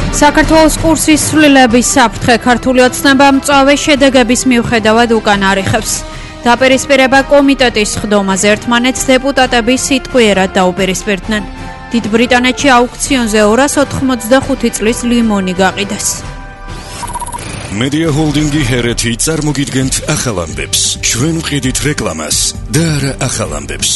საქართველოს კურსის ცვლილების საფრთხე ქართული ოცნება მწვავე შედეგების მიუხედავად უკან არიხებს. დაპირისპირება კომიტეტის ხდომაზე ერთმანეთს დეპუტატები სიტყვიერად დაუპირისპირდნენ. დიდ ბრიტანეთში აუქციონზე 285 წლის ლიმონი გაყიდეს. Media Holdingi ჰერეთი წარმოგიდგენთ ახალ ამბებს. ჩვენ ვყიდით რეკლამას და არა ახალ ამბებს.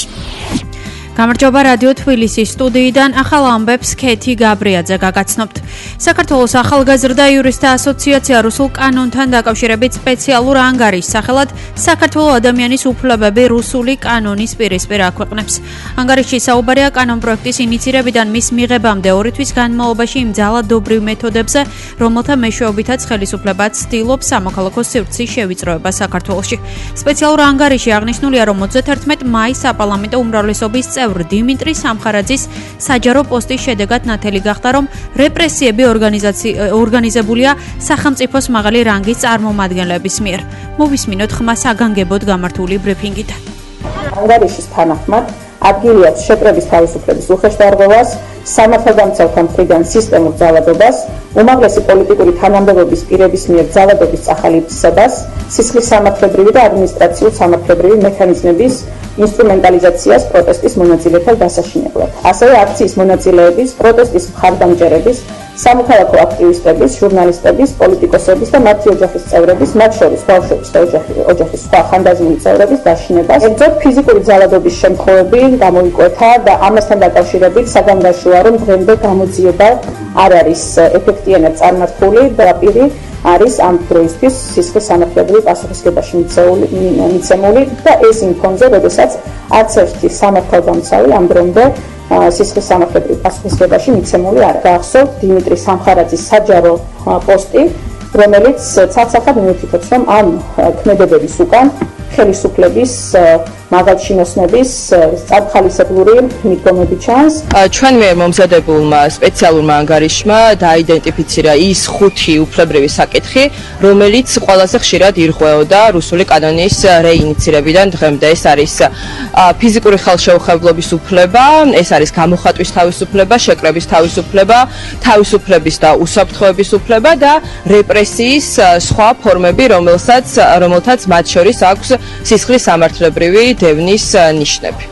გამარჯობა რადიო თბილისის სტუდიიდან ახალ ამბებს ქეთი გაბრიაძე გაგაცნობთ. საქართველოს ახალგაზრდა იურისტთა ასოციაცია რუსულ კანონთან დაკავშირებით სპეციალურ ანგარიშს სახელად საქართველოს ადამიანის უფლებები რუსული კანონის პირისპირ აქვეყნებს. ანგარიშში საუბარია კანონპროექტის ინიცირებიდან მის მიღებამდე 2 თვის განმავლობაში იმ ძალადობრივ მეთოდებზე, რომელთა მეშვეობითაც ხელისუფლება ცდილობს სამოქალაქო სივრცის შევიწროება საქართველოში. სპეციალურ ანგარიში აღნიშნულია, რომ 31 მაისს საპარლამენტო უმრავლესობის დიმიტრი სამხარაძის საჯარო პოსტის შედეგად ნათელი გახდა, რომ რეპრესიები ორგანიზებულია სახელმწიფოს მაღალი რანგის წარმომადგენლების მიერ. მოვისმინოთ ხმა საგანგებოდ გამართული ბრიფინგიდან. ანგარიშის თანახმად ადგილი აქვს შეკრების თავისუფლების უხეშდარღვევას, სამართალდამცავთა მხრიდან სისტემურ ძალადობას, უმაღლესი პოლიტიკური თანამდებობის პირების მიერ ძალადობის წახალისებას, სისხლის სამართლებრივი და ადმინისტრაციულ სამართლებრივი მექანიზმების ინსტრუმენტალიზაციას პროტესტის მონაწილეთა დასაშინებლად. ასევე აქციის მონაწილეების, პროტესტის მხარდამჭერების, სამოქალაქო აქტივისტების, ჟურნალისტების, პოლიტიკოსების და მათი ოჯახის წევრების, მათ შორის ბავშვების და ოჯახის სხვა ხანდაზმული წევრების დაშინებას. ეგწოდ ფიზიკური ძალადობის შემთხვევები გამოიკვეთა და ამასთან დაკავშირებით საგანგაშოა, რომ დღემდე გამოძიება არ არის ეფექტიანად წარმართული და პირი არის ამ დროისთვის სისხლის სამართლებრივი პასუხისგებაში მიცემული და ეს იმ ფონზე, როდესაც არც ერთი სამართალდამცავი ამ დრომდე სისხლის სამართლებრივი პასუხისგებაში მიცემული არ არის. გახსოვთ დიმიტრი სამხარაძის საჯარო პოსტი, რომელიც ცალ-ცალკად მიუთითებს, რომ ამ ქმედებების უკან ხელისუფლების მაგალჩინოსნების წარმხალისებლური მიდგომები ჩანს. ჩვენ მიერ მომზადებულმა სპეციალურმა ანგარიშმა დაიდენტიფიცირა ის 5 უფლებრივი საკითხი, რომელიც ყველაზე ხშირად ირღვეოდა რუსული კანონის რეინიცირებიდან დღემდე. ეს არის ფიზიკური ხელშეუხებლობის უფლება, ეს არის გამოხატვის თავისუფლება, შეკრების თავისუფლება, თავისუფლების და უსაფრთხოების უფლება და რეპრესიის სხვა ფორმები, რომელთაც მათ შორის აქვს სისხლის სამართლებრივი დევნის ნიშნები.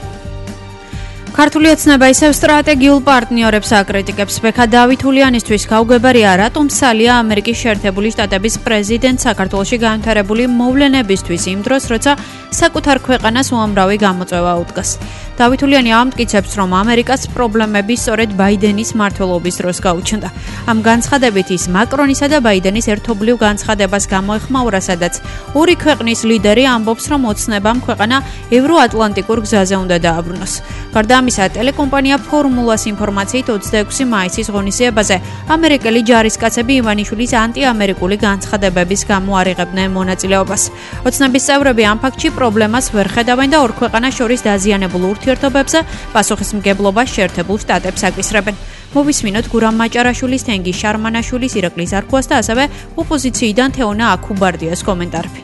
ქართული ოცნება ისევ სტრატეგიულ პარტნიორებს აკრიტიკებს. ბექა დავითულიანისთვის გაუგებარია, რატომ სალია ამერიკის შეერთებული შტატების პრეზიდენტ საქართველოში განვითარებული მოვლენებისთვის იმ დროს, როცა საკუთარ ქვეყანას უამრავი გამოწვევა უდგას. დავითულიანი ამტკიცებს, რომ ამერიკას პრობლემები სწორედ ბაიდენის მმართველობის დროს გაუჩნდა. ამ განცხადებით ის მაკრონისა და ბაიდენის ერთობლივ განცხადებას გამოეხმაურა, სადაც ორი ქვეყნის ლიდერი ამბობს, რომ ოცნებამ ქვეყანა ევროატლანტიკურ გზაზე უნდა დააბრუნოს. გარდა ამისა, ტელეკომპანია ფორმულას ინფორმაციით 26 მაისის ღონისძიებაზე ამერიკელი ჯარისკაცები ივანიშვილის ანტიამერიკული განცხადებების გამო არიღებდნენ მონაწილეობას. ოცნების წევრები ამ ფაქტში პრობლემას ვერ ხედავენ და ორ ქვეყანას შორის დაზიანებულ ურთიერთობებზე პასუხისმგებლობას შეერთებულ შტატებს აკისრებენ. მოვისმინოთ გურამ მაჭარაშვილის, თენგიზ შარმანაშვილის, ირაკლი ზარქუას და ასევე ოპოზიციიდან თეონა აქუბარდიას კომენტარები.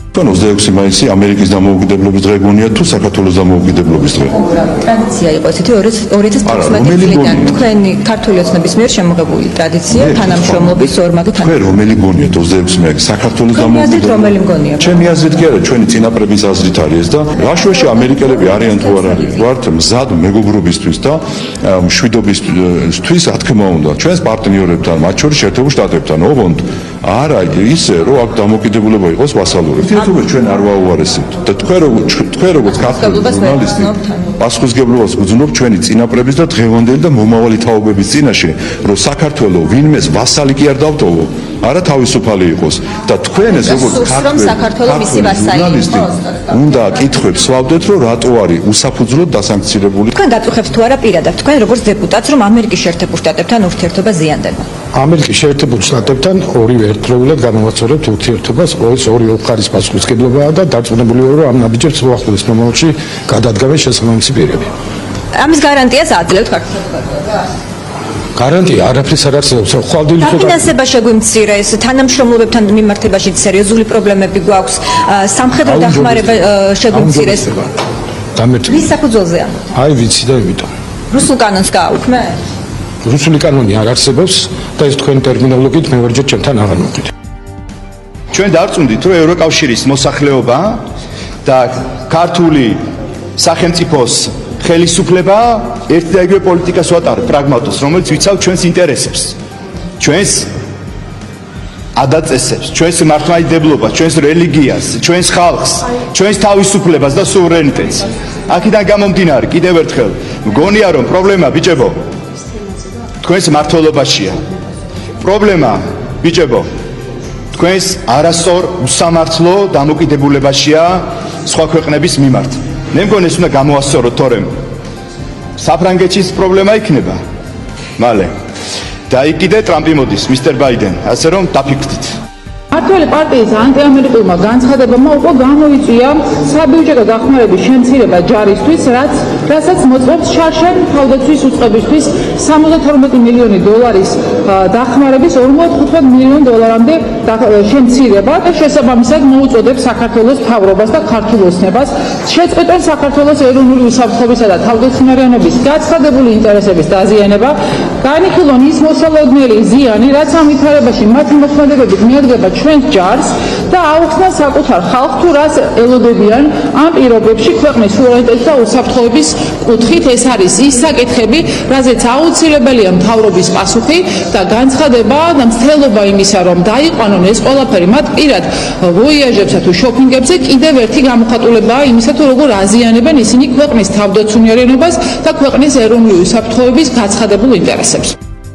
26 მაისი ამერიკის დამოუკიდებლობის დღე გონია თუ საქართველოს დამოუკიდებლობის დღე? ტრადიცია იყო ესეთი 2015 წლიდან თქვენი ქართული ოცნების მიერ შემოღებული ტრადიცია თანამშრომლობის ორმაგი თანამშრომლობა. თქვენ რომელი გონიათ 26 მაისი საქართველოს დამოუკიდებლობის? რომელი მგონია? ჩემი აზრით კი არა, ჩვენი წინაპრების აზრით არის ეს და რაშუაში ამერიკელები არიან თუ არ არის? ვართ მზად მეგობრობისთვის და მშვიდობისთვის, რა თქმა უნდა, ჩვენს პარტნიორებთან, მათ შორის შეერთებულ შტატებთან, ოღონდ არა ისე, რომ აქ დამოუკიდებლობა იყოს ვასალური. ჩვენ არ ვაუარესებთ და თქვენ როგორც ქართული ჟურნალისტი პასუხისმგებლობას გძნობთ ჩვენი წინაპრების და დღევანდელი და მომავალი თაობების წინაშე, რომ საქართველოს ვინმეს ვასალი კი არ დავტოვო, არა თავისუფალი იყოს და თქვენ ეს როგორც ქართული ჟურნალისტი უნდა კითხვებს სვავდეთ, რომ რატო არის უსაფუძვლოდ დასანქცირებული. თქვენ გაწუხებთ თუ არა პირადად თქვენ როგორც დეპუტატს, რომ ამერიკის შეერთებულ შტატებთან ურთიერთობა ზიანდება? ამერიკის შეერთებულ შტატებთან ორივე ერთდროულად განავაცორებთ ურთიერთობას, ეს ორი მხარის პასუხისმგებლობაა და დარწმუნებული ვარ, რომ ამ ნაბიჯებს უახლოეს მომავალში გადადგამენ შესაბამისი პირები. ამის გარანტიას აძლევთ ქართულს? გარანტია არაფრის არ არსებობს. ხვალდილი ხო დაფინანსება შეგვიმცირეს, თანამშრომლობებთან მიმართებაში სერიოზული პრობლემები გვაქვს, სამხედრო დახმარება შეგვიმცირეს. დამეთქვა. ვის საფუძველზეა? აი ვიცი და იმიტომ. რუსულ კანონს გააუქმე? რუსული კანონი არ არსებობს და ეს თქვენ ტერმინოლოგიით მეორჯერ ჩემთან აღარ მოგიდეთ. ჩვენ დარწმუნდით, რომ ევროკავშირის მოსახლეობა და ქართული სახელმწიფოს ხელისუფლება ერთ და იგივე პოლიტიკას ვატარებ, პრაგმატოს, რომელიც ვიცავ ჩვენს ინტერესებს, ჩვენს ადაწესებს, ჩვენს მართლმადიდებლობას, ჩვენს რელიგიას, ჩვენს ხალხს, ჩვენს თავისუფლებას და სუვერენიტეტს. აქედან გამომდინარე, კიდევ ერთხელ, მგონია რომ პრობლემა ბიჭებო თქვენს მართლობაშია. პრობლემა ბიჭებო თქვენს არასწორ უსამართლო დამოკიდებულებაშია სხვა ქვეყნების მიმართ. მე მგონი ეს უნდა გამოასწოროთ, თორემ საფრანგეთის პრობლემა იქნება. მალე და იქ კიდე ტრამპი მოდის, მისტერ ბაიდენ, ასე რომ დაფიქრდით. მართველი პარტიის ანტიამერიკულმა განცხადებამ უკვე გამოიწვია საბიუჯეტო დახმარების შემცირება ჯარისთვის, რასაც მოწმობს შარშან თავდაცვის უწყებისთვის 72 მილიონი დოლარის დახმარების 45 მილიონ დოლარამდე შემცირება და შესაბამისად მოუწოდებს საქართველოს მთავრობას და ქართულ ოცნებას შეწყვეტონ საქართველოს ეროვნული უსაფრთხოებისა და თავდაცვიანობის გაცხადებული ინტერესების დაზიანება, განიხილონ ის მოსალოდნელი ზიანი, რაც ამ ვითარებაში მათი მოქმედებებით მიადგება ჩვენს ჯარს და აუხსნან საკუთარ ხალხს თუ რას ელოდებიან ამ პირობებში ქვეყნის სუვერენიტეტის და უსაფრთხოების კუთხით. ეს არის ის საკითხები, რაზეც აუცილებელია მთავრობის პასუხი და განცხადება და მცდელობა იმისა, რომ დაიყვანონ ეს ყველაფერი მათ პირად ვოიაჟებსა თუ შოპინგებზე კიდევ ერთი გამოხატულებაა იმისა, თუ როგორ აზიანებენ ისინი ქვეყნის თავდაცვიანობას და ქვეყნის ეროვნული უსაფრთხოების გაცხადებულ ინტერესებს.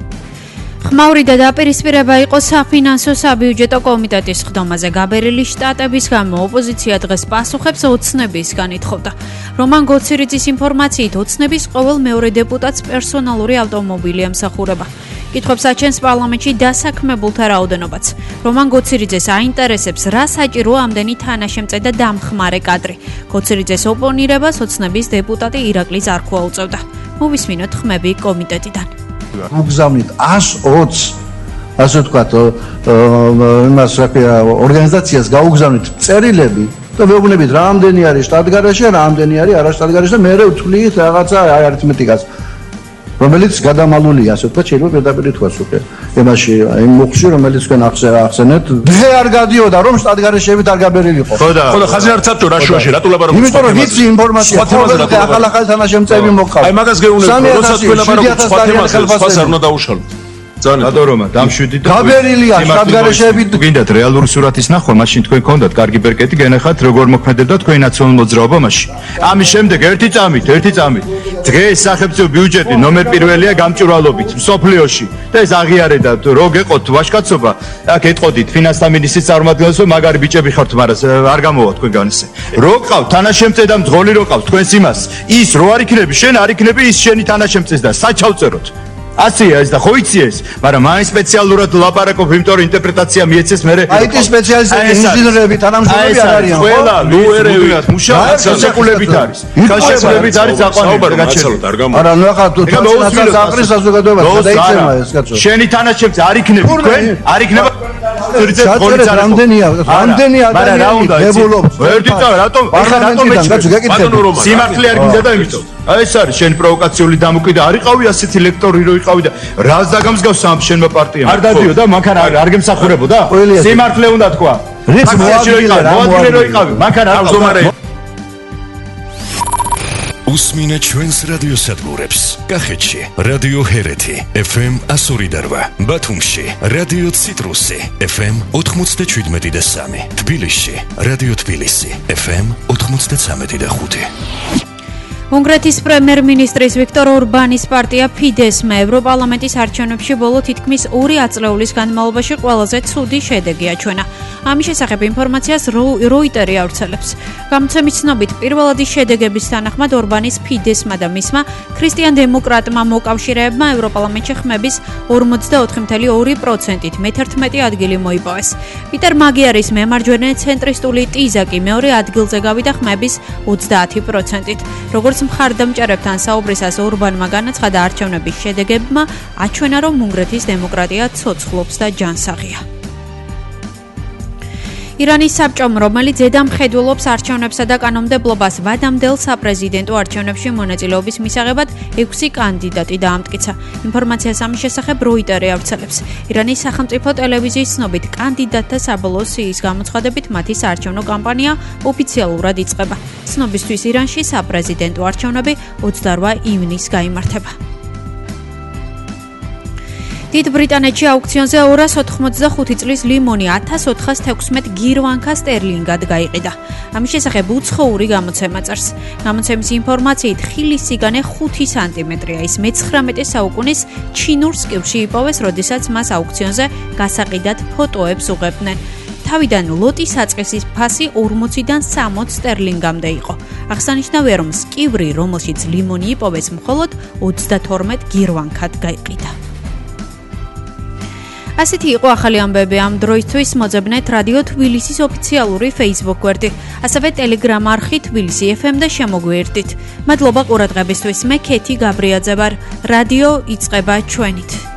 ხმაური და დაპირისპირება იყო საფინანსო საბიუჯეტო კომიტეტის ხდომაზე. გაბერილი შტატების გამო ოპოზიცია დღეს პასუხებს ოცნებისგან ითხოვდა. რომან გოცირიძის ინფორმაციით ოცნების ყოველ მეორე დეპუტატს პერსონალური ავტომობილი ემსახურება. კითხვებს აჩენს პარლამენტში დასაქმებულთა რაოდენობაც. რომან გოცირიძეს აინტერესებს, რა საჭიროა ამდენი თანაშემწე და დამხმარე კადრი. გოცირიძეს ოპონირებას ოცნების დეპუტატი ირაკლი ზარქვა უწევდა. მოვისმინოთ ხმები კომიტეტიდან. მოგზავნით 120 ასე ვთქვათ იმას ორგანიზაციას გაუგზავნით წერილები და ვეუბნებით რამდენი არის შტატგარეშე, რამდენი არის არაშტატგარეშე და მე ვთვლით რაღაცა არითმეტიკას, რომელიც გადამალულია, ასე ვთქვათ, შეიძლება პირდაპირ თქვას უკვე იმაში იმ მუხში, რომელიც თქვენ ახსენეთ, დღე არ გადიოდა რომ შტატგარეშეებით არ გაბერილიყო. ხო და ხაზი არ წავდო რაშუაში, რატო ლაპარაკობთ? იმიტომ რომ ვიცი ინფორმაცია, ახალ თანაშემწეები მოყავთ. აი მაგას გეუბნები, როცა თქვენ ლაპარაკობთ სხვა თემაზე, სხვას არ უნდა დაუშალოთ. რატომ დამშვიდი და გაბერილია შტატგარეშეებით. გინდათ რეალური სურათის ნახვა, მაშინ თქვენ გქონდათ კარგი პერკეტი, გენახათ როგორ მოქმედებდა თქვენი ნაციონალური მოძრაობა მაშინ. ამის შემდეგ ერთი წამით დღეს სახელმწიფო ბიუჯეტი ნომერ პირველია გამჭვირვალობით მსოფლიოში და ეს აღიარებდა რო გეყოთ ვაჟკაცობა, აქ ეტყოდით ფინანსთა მინისტრის წარმომადგენელს, რომ მაგარი ბიჭები ხართ, მაგრამ არ გამოვა თქვენგან ესე. რო ყავთ თანაშემწე და მძღოლი რო ყავთ თქვენს იმას, ის რო არ იქნები, შენ არ იქნები ის შენი თანაშემწეს და საჩავწეროთ. ასია ეს და ხო იცი ეს, მაგრამ მაინც სპეციალურად ლაპარაკობ, იმიტომ რომ ინტერპრეტაცია მიეცეს მე. IT სპეციალისტები, ინჟინრები, თანამშრომლები არ არიან. ყველა ლუერები მუშაობს, გასაკულებით არის. გასაკულებით არის აყვანილი გაგაჩერდ. არა, ნუ ახლა თუ თანაცაც აყრის საზოგადოებას გადაიცემა ეს კაცო. შენი თანაშემწე არ იქნები თქვენ, არ იქნება ჩაწერეთ რამდენია დებულობს. ერთი წავა, რატომ სიმართლე არ გინდა და იმიტომ. აი ეს არის შენ პროვოკაციული დამოკიდე არ იყავი ასეთი ლექტორი რო იყავი და რას დაგამსგავს ამ შენმა პარტიამ არ დადიოდა მანქანა არ გემსახურებოდა სიმართლე უნდა თქვა რიც მოადგილე რო იყავი მანქანა არ ზომარე უსმინე ჩვენს რადიოსადგურებს. კახეთში რადიო ჰერეთი FM 102.8, ბათუმში რადიო ციტრუსი FM 97.3, თბილისში რადიო თბილისი FM 93.5. უნგრეთის პრემიერ-მინისტრის ვიქტორ ორბანის პარტია ფიდესმა ევროპარლამენტის არჩევნებში ბოლო თითქმის 2 ათწლეულის განმავლობაში ყველაზე ცუდი შედეგი აჩვენა. ამის შესახებ ინფორმაციას როიტერი ავრცელებს. გამოცემის ცნობით, პირველადი შედეგების თანახმად ორბანის ფიდესმა და მისმა ქრისტიან დემოკრატმა მოკავშირეებმა ევროპარლამენტში ხმების 44.2%-ით მე-11 ადგილი მოიპოვეს. პიტერ მაგიარის მემარჯვენე ცენტრისტული ტიზაკი მეორე ადგილზე გავიდა ხმების 30%-ით. როგორც მხარდამჭერებთან საუბრისას ორბანმა განაცხადა, არჩევნების შედეგებმა აჩვენა, რომ უნგრეთის დემოკრატია ცოცხლობს და ჯანსაღია. ირანის საბჭომ, რომელიც ზედამხედველობს არჩევნებსა და კანონმდებლობას, ვადამდელ საპრეზიდენტო არჩევნებში მონაწილეობის მისაღებად 6 კანდიდატი დაამტკიცა. ინფორმაციას ამის შესახებ როიტერი ავრცელებს. ირანის სახელმწიფო ტელევიზიის ცნობით, კანდიდატთა საბოლოო სიის გამოცხადებით მათი საარჩევნო კამპანია ოფიციალურად იწყება. ცნობისთვის, ირანში საპრეზიდენტო არჩევნები 28 ივნისს გაიმართება. დიდ ბრიტანეთში აუქციონზე 285 წლის ლიმონი 1416 გირვანქა სტერლინგად გაიყიდა. ამის შესახებ უცხოური გამოცემა წერს. გამოცემის ინფორმაციით, ხილის სიგანე 5 სანტიმეტრია. ის მე-19 საუკუნის ჩინურ სკივში იპოვეს, როდესაც მას აუქციონზე გასაყიდად ფოტოებს უღებდნენ. თავიდან ლოტის საწყისის ფასი 40-დან 60 სტერლინგამდე იყო. აღსანიშნავია, რომ სკივრი, რომელშიც ლიმონი იპოვეს, მხოლოდ 32 გირვანქად გაიყიდა. ასეთი იყო ახალი ამბები ამ დროისთვის. მოძებნეთ რადიო თბილისის ოფიციალური Facebook გვერდი, ასევე Telegram არხი თბილისი FM და შემოგვიერთდით. მადლობა ყურადღებისთვის. მე კეთი გაბრიაძე ვარ. რადიო იწყება ჩვენით.